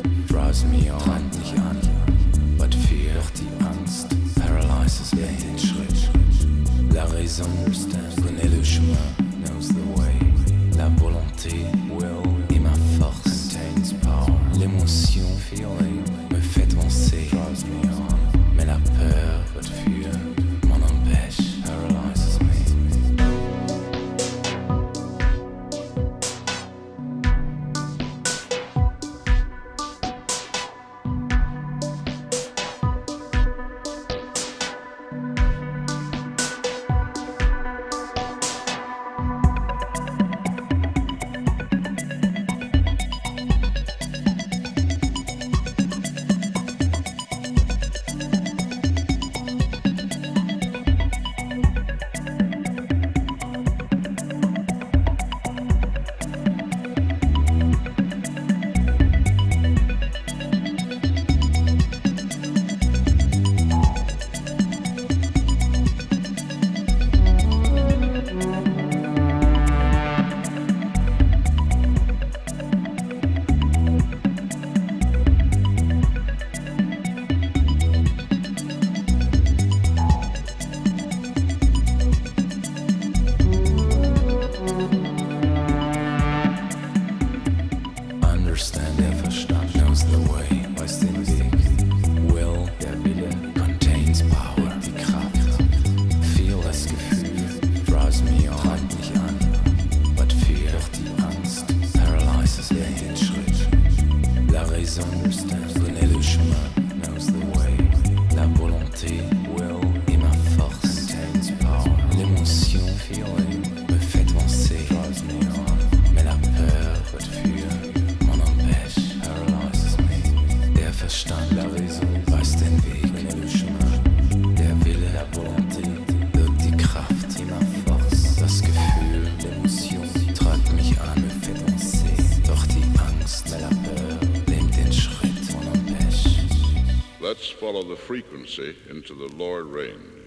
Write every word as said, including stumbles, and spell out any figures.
drives me on, treibt mich an, but fear, doch die Angst paralyzes mich den Schritt. La raison connaît le chemin, knows the way. La volonté, will, et ma force, contains power. L'émotion, feeling, me fait avancer, drives me on, mais la peur, but fear, m'en empêche, paralyzes me. Follow the frequency into the lower range.